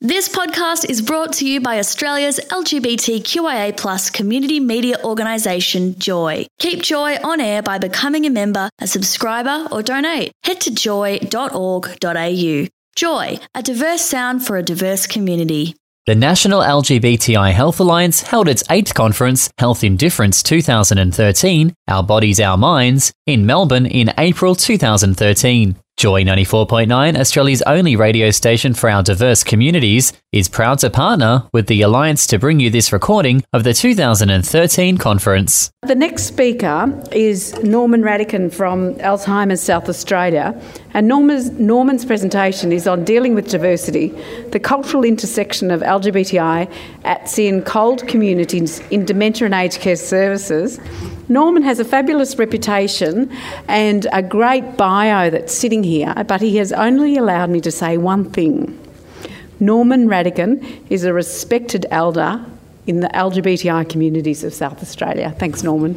This podcast is brought to you by Australia's LGBTQIA+ community media organisation, Joy. Keep Joy on air by becoming a member, a subscriber or donate. Head to joy.org.au. Joy, a diverse sound for a diverse community. The National LGBTI Health Alliance held its 8th conference, Health in Difference 2013, Our Bodies, Our Minds, in Melbourne in April 2013. Joy 94.9, Australia's only radio station for our diverse communities, is proud to partner with the Alliance to bring you this recording of the 2013 conference. The next speaker is Norman Radican from Alzheimer's South Australia, and Norman's presentation is on dealing with diversity, the cultural intersection of LGBTI at sea and cold communities in dementia and aged care services. Norman has a fabulous reputation and a great bio that's sitting here, but he has only allowed me to say one thing. Norman Radican is a respected elder in the LGBTI communities of South Australia. Thanks, Norman.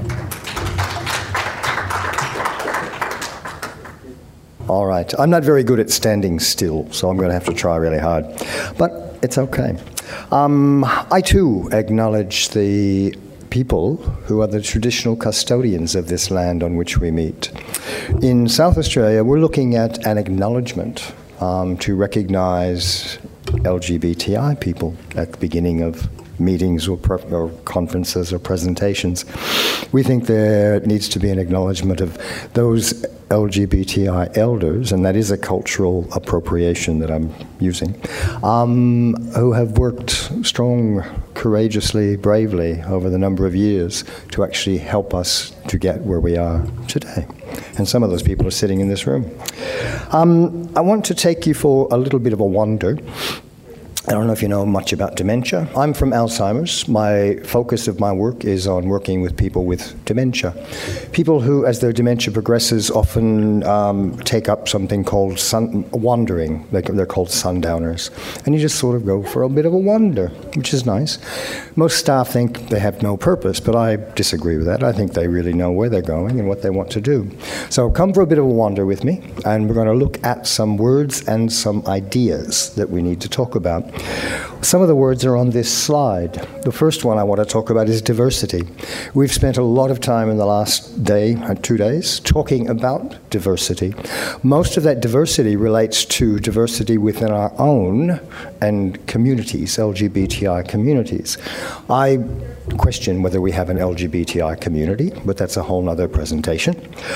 All right. I'm not very good at standing still, so I'm going to have to try really hard. But it's okay. I too acknowledge the people who are the traditional custodians of this land on which we meet. In South Australia, we're looking at an acknowledgement to recognise LGBTI people at the beginning of meetings or conferences or presentations. We think there needs to be an acknowledgement of those LGBTI elders, and that is a cultural appropriation that I'm using, who have worked courageously, bravely over the number of years to actually help us to get where we are today. And some of those people are sitting in this room. I want to take you for a little bit of a wander. I don't know if you know much about dementia. I'm from Alzheimer's. My focus of my work is on working with people with dementia. People who, as their dementia progresses, often take up something called wandering. They're called sundowners. And you just sort of go for a bit of a wander, which is nice. Most staff think they have no purpose, but I disagree with that. I think they really know where they're going and what they want to do. So come for a bit of a wander with me, and we're going to look at some words and some ideas that we need to talk about. Some of the words are on this slide. The first one I want to talk about is diversity. We've spent a lot of time in the last day, 2 days, talking about diversity. Most of that diversity relates to diversity within our own and communities, LGBTI communities. I question whether we have an LGBTI community, but that's a whole other presentation.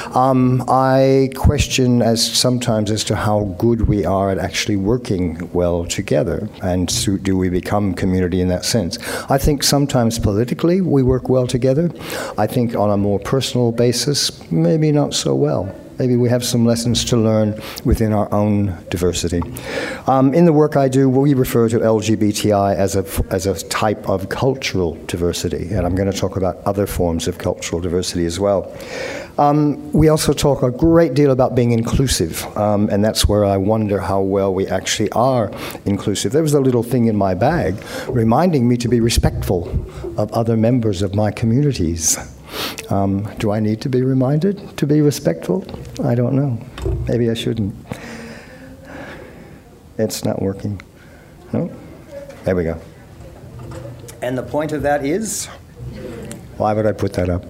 I question sometimes as to how good we are at actually working well together, and do we become community in that sense. I think sometimes politically we work well together. I think on a more personal basis, maybe not so well. Maybe we have some lessons to learn within our own diversity. In the work I do, we refer to LGBTI as a type of cultural diversity, and I'm going to talk about other forms of cultural diversity as well. We also talk a great deal about being inclusive, and that's where I wonder how well we actually are inclusive. There was a little thing in my bag reminding me to be respectful of other members of my communities. Do I need to be reminded to be respectful? I don't know. Maybe I shouldn't. It's not working. No? There we go. And the point of that is, why would I put that up?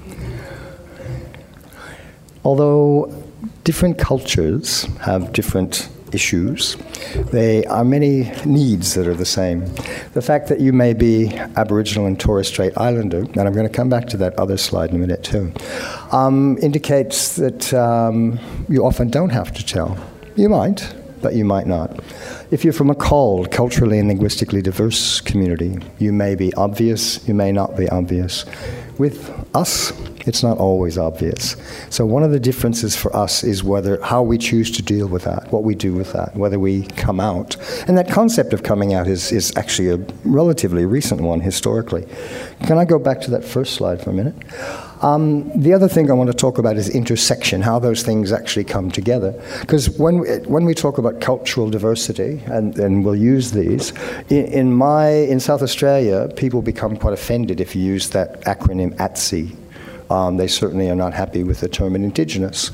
Although different cultures have different issues, there are many needs that are the same. The fact that you may be Aboriginal and Torres Strait Islander, and I'm going to come back to that other slide in a minute too, indicates that you often don't have to tell. You might, but you might not. If you're from a CALD, culturally and linguistically diverse community, you may be obvious, you may not be obvious. With us, it's not always obvious. So one of the differences for us is how we choose to deal with that, what we do with that, whether we come out. And that concept of coming out is actually a relatively recent one historically. Can I go back to that first slide for a minute? The other thing I want to talk about is intersection, how those things actually come together. Because when we talk about cultural diversity, and we'll use these, in South Australia, people become quite offended if you use that acronym ATSI. They certainly are not happy with the term Indigenous.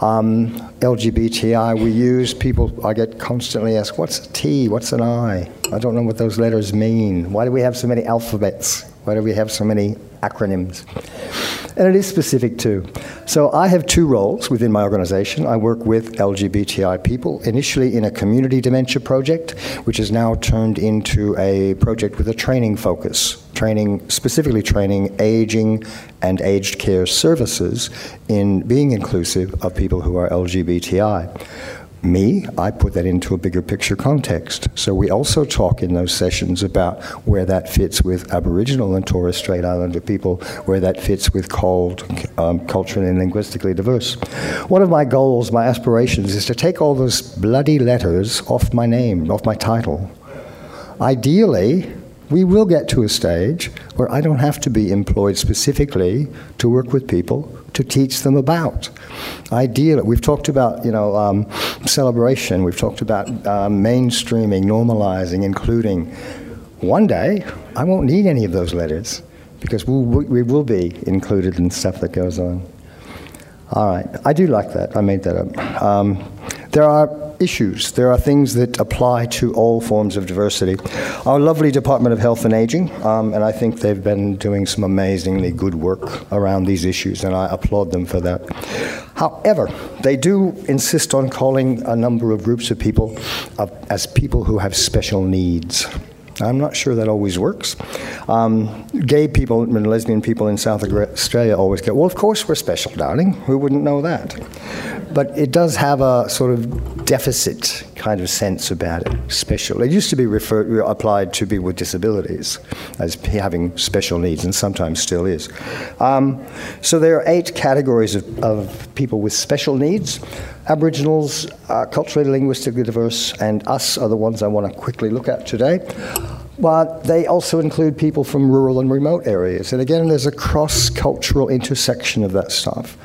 LGBTI, we use, I get constantly asked, what's a T, what's an I? I don't know what those letters mean. Why do we have so many alphabets? Why do we have so many acronyms? And it is specific too. So I have two roles within my organization. I work with LGBTI people, initially in a community dementia project, which is now turned into a project with a training focus, specifically training aging and aged care services in being inclusive of people who are LGBTI. I put that into a bigger picture context. So we also talk in those sessions about where that fits with Aboriginal and Torres Strait Islander people, where that fits with culturally and linguistically diverse. One of my goals, my aspirations, is to take all those bloody letters off my name, off my title. Ideally, we will get to a stage where I don't have to be employed specifically to work with people to teach them about. Ideally, we've talked about, celebration, we've talked about mainstreaming, normalizing, including. One day, I won't need any of those letters because we will be included in stuff that goes on. All right, I do like that, I made that up. There are issues. There are things that apply to all forms of diversity. Our lovely Department of Health and Aging, and I think they've been doing some amazingly good work around these issues, and I applaud them for that. However, they do insist on calling a number of groups of people as people who have special needs. I'm not sure that always works. Gay people and lesbian people in South Australia always go, well, of course we're special, darling. Who wouldn't know that? But it does have a sort of deficit kind of sense about it, special. It used to be applied to people with disabilities as having special needs, and sometimes still is. So there are 8 categories of people with special needs. Aboriginals, culturally, linguistically diverse, and us are the ones I want to quickly look at today. But they also include people from rural and remote areas. And again, there's a cross-cultural intersection of that stuff.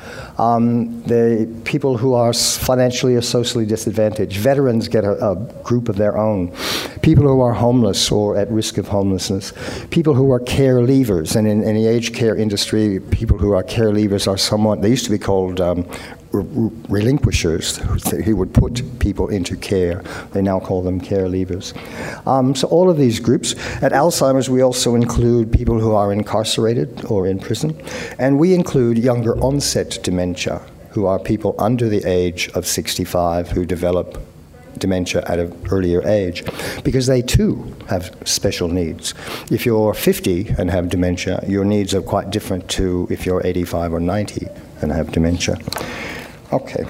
The people who are financially or socially disadvantaged. Veterans get a group of their own. People who are homeless or at risk of homelessness. People who are care leavers. And in the aged care industry, people who are care leavers are somewhat, they used to be called relinquishers who would put people into care. They now call them care leavers. So all of these groups. At Alzheimer's, we also include people who are incarcerated or in prison. And we include younger onset dementia, who are people under the age of 65 who develop dementia at an earlier age, because they too have special needs. If you're 50 and have dementia, your needs are quite different to if you're 85 or 90 and have dementia. Okay.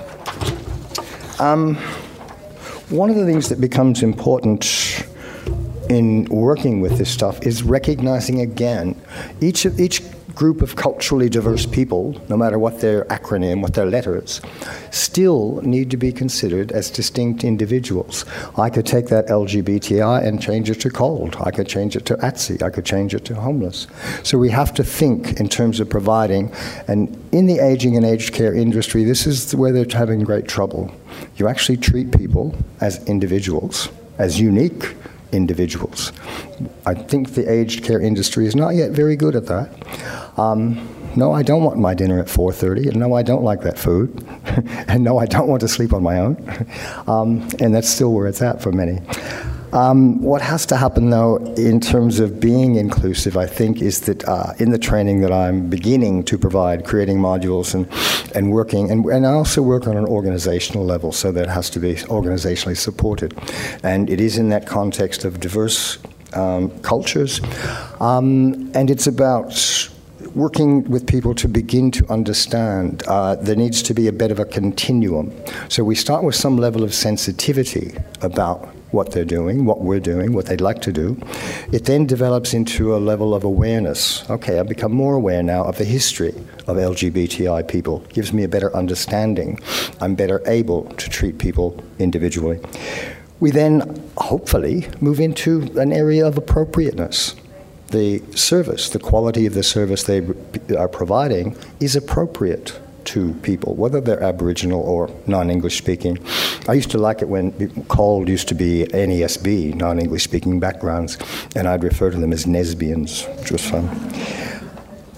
One of the things that becomes important in working with this stuff is recognizing again each group of culturally diverse people, no matter what their acronym, what their letters, still need to be considered as distinct individuals. I could take that LGBTI and change it to cold. I could change it to ATSI. I could change it to homeless. So we have to think in terms of providing, and in the aging and aged care industry, this is where they're having great trouble. You actually treat people as individuals, as unique individuals. I think the aged care industry is not yet very good at that. No, I don't want my dinner at 4:30, and no, I don't like that food, and no, I don't want to sleep on my own, and that's still where it's at for many. What has to happen, though, in terms of being inclusive, I think, is that in the training that I'm beginning to provide, creating modules and working, and I also work on an organizational level, so that has to be organizationally supported. And it is in that context of diverse cultures, and it's about working with people to begin to understand there needs to be a bit of a continuum. So we start with some level of sensitivity about what they're doing, what we're doing, what they'd like to do. It then develops into a level of awareness. Okay, I've become more aware now of the history of LGBTI people. Gives me a better understanding. I'm better able to treat people individually. We then, hopefully, move into an area of appropriateness. The service, the quality of the service they are providing is appropriate to people, whether they're Aboriginal or non-English speaking. I used to like it when CALD used to be NESB, non-English speaking backgrounds, and I'd refer to them as Nesbians, which was fun.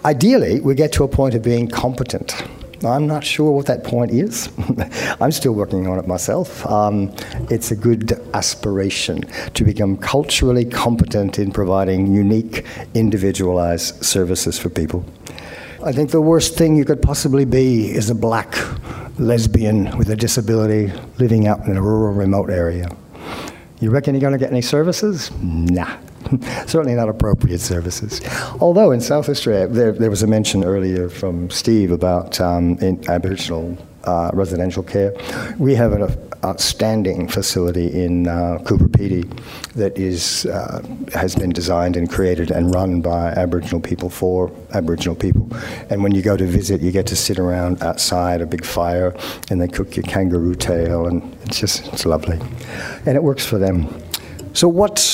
Ideally, we get to a point of being competent. I'm not sure what that point is. I'm still working on it myself. It's a good aspiration to become culturally competent in providing unique, individualized services for people. I think the worst thing you could possibly be is a black lesbian with a disability living out in a rural, remote area. You reckon you're going to get any services? Nah. Certainly not appropriate services. Although in South Australia, there was a mention earlier from Steve about in Aboriginal residential care. We have an outstanding facility in Cooper Pedy that has been designed and created and run by Aboriginal people for Aboriginal people. And when you go to visit, you get to sit around outside a big fire and they cook your kangaroo tail, and it's lovely. And it works for them. So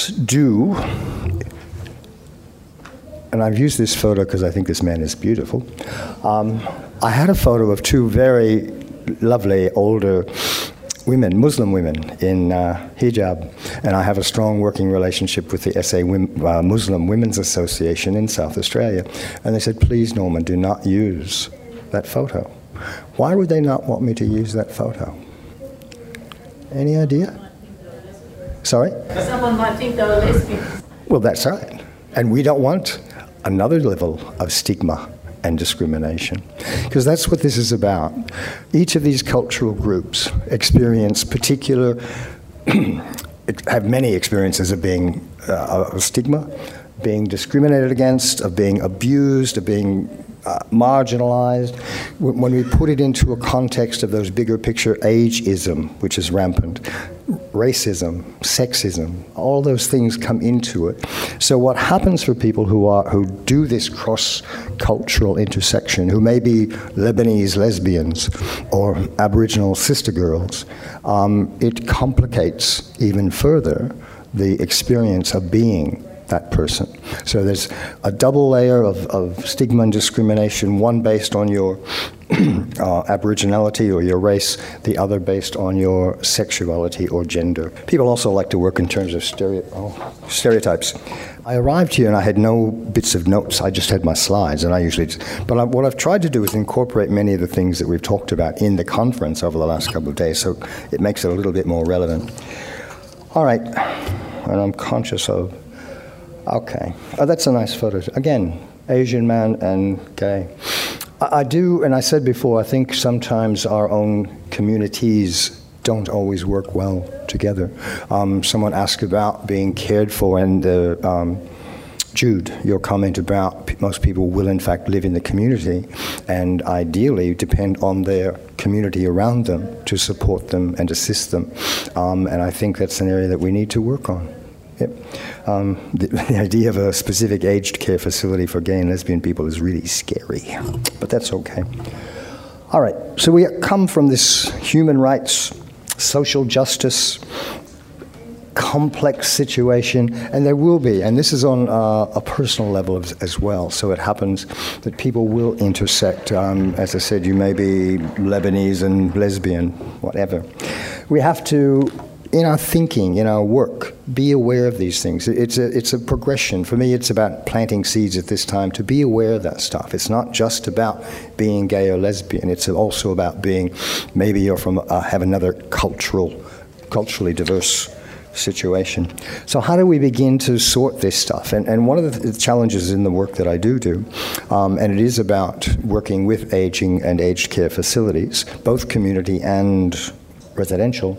and I've used this photo because I think this man is beautiful. I had a photo of two very lovely older women, Muslim women, in hijab, and I have a strong working relationship with the SA Muslim Women's Association in South Australia. And they said, please, Norman, do not use that photo. Why would they not want me to use that photo? Any idea? Sorry? Someone might think they were lesbians. Well, that's right. And we don't want another level of stigma and discrimination, because that's what this is about. Each of these cultural groups experience have many experiences of being a stigma, being discriminated against, of being abused, of being marginalized. When we put it into a context of those bigger picture, ageism, which is rampant, racism, sexism, all those things come into it. So what happens for people who do this cross-cultural intersection, who may be Lebanese lesbians or Aboriginal sister girls, it complicates even further the experience of being that person. So there's a double layer of stigma and discrimination, one based on your Aboriginality or your race, the other based on your sexuality or gender. People also like to work in terms of stereotypes. I arrived here and I had no bits of notes, I just had my slides, and what I've tried to do is incorporate many of the things that we've talked about in the conference over the last couple of days, so it makes it a little bit more relevant. All right, and I'm conscious of okay. Oh, that's a nice photo. Again, Asian man and gay. I do, and I said before, I think sometimes our own communities don't always work well together. Someone asked about being cared for, and Jude, your comment about most people will in fact live in the community and ideally depend on their community around them to support them and assist them. And I think that's an area that we need to work on. Yep. The idea of a specific aged care facility for gay and lesbian people is really scary, but that's okay. All right, so we come from this human rights, social justice, complex situation, and there will be, and this is on a personal level as well, so it happens that people will intersect. As I said, you may be Lebanese and lesbian, whatever. We have to, in our thinking, in our work, be aware of these things. It's a progression. For me, it's about planting seeds at this time to be aware of that stuff. It's not just about being gay or lesbian. It's also about being, maybe you're from, have another culturally diverse situation. So how do we begin to sort this stuff? And one of the challenges in the work that I do, and it is about working with aging and aged care facilities, both community and residential.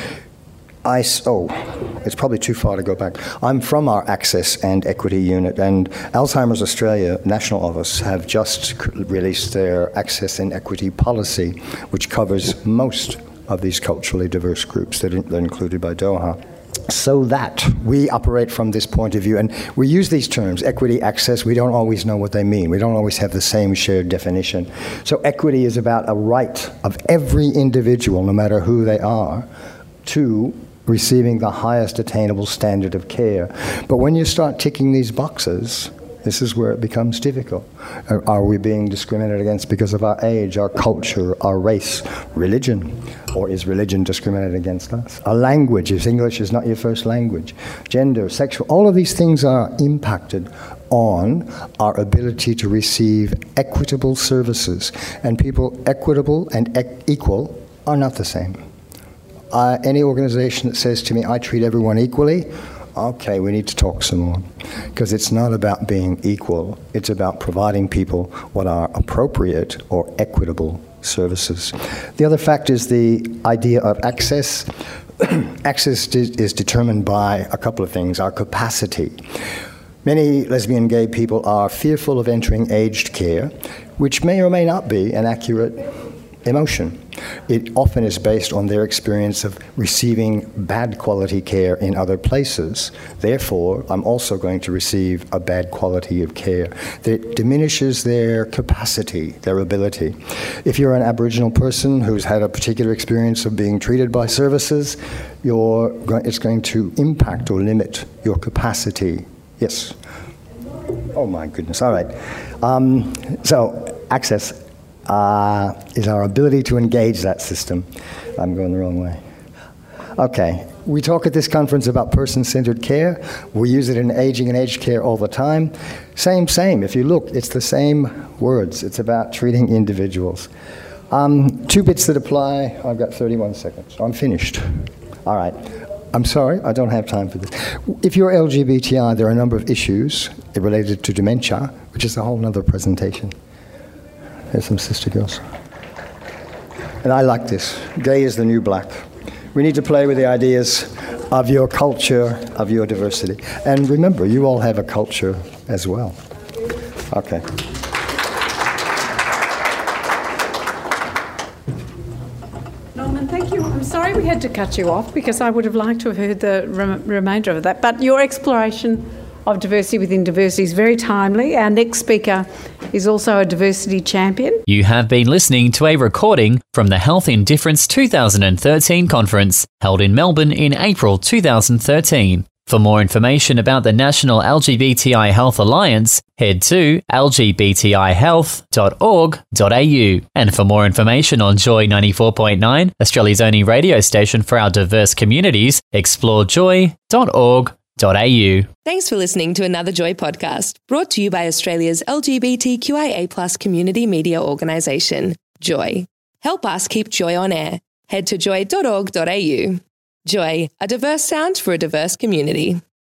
It's probably too far to go back. I'm from our Access and Equity Unit, and Alzheimer's Australia National Office have just released their Access and Equity Policy, which covers most of these culturally diverse groups that are included by DOHA. So that we operate from this point of view, and we use these terms, equity, access, we don't always know what they mean. We don't always have the same shared definition. So equity is about a right of every individual, no matter who they are, to receiving the highest attainable standard of care. But when you start ticking these boxes, This is where it becomes difficult. Are we being discriminated against because of our age, our culture, our race, religion? Or is religion discriminated against us? Our language, if English is not your first language, gender, sexual, all of these things are impacted on our ability to receive equitable services. And people, equitable and equal are not the same. Any organization that says to me, I treat everyone equally, okay, we need to talk some more. Because it's not about being equal, it's about providing people what are appropriate or equitable services. The other fact is the idea of access. Access is determined by a couple of things. Our capacity. Many lesbian gay people are fearful of entering aged care, which may or may not be an accurate emotion. It often is based on their experience of receiving bad quality care in other places. Therefore, I'm also going to receive a bad quality of care. That diminishes their capacity, their ability. If you're an Aboriginal person who's had a particular experience of being treated by services, it's going to impact or limit your capacity. Yes. Oh my goodness. All right. So access is our ability to engage that system. I'm going the wrong way. Okay. We talk at this conference about person-centered care. We use it in aging and aged care all the time. Same. If you look, it's the same words. It's about treating individuals. 2 bits that apply. I've got 31 seconds. I'm finished. All right. I'm sorry, I don't have time for this. If you're LGBTI, there are a number of issues related to dementia, which is a whole other presentation. There's some sister girls. And I like this. Gay is the new black. We need to play with the ideas of your culture, of your diversity. And remember, you all have a culture as well. Okay. Norman, thank you. I'm sorry we had to cut you off because I would have liked to have heard the remainder of that. But your exploration of diversity within diversity is very timely. Our next speaker is also a diversity champion. You have been listening to a recording from the Health in Difference 2013 conference held in Melbourne in April 2013. For more information about the National LGBTI Health Alliance, head to lgbtihealth.org.au. And for more information on Joy 94.9, Australia's only radio station for our diverse communities, explore joy.org.au. Thanks for listening to another Joy podcast, brought to you by Australia's LGBTQIA+ community media organisation, Joy. Help us keep Joy on air. Head to joy.org.au. Joy, a diverse sound for a diverse community.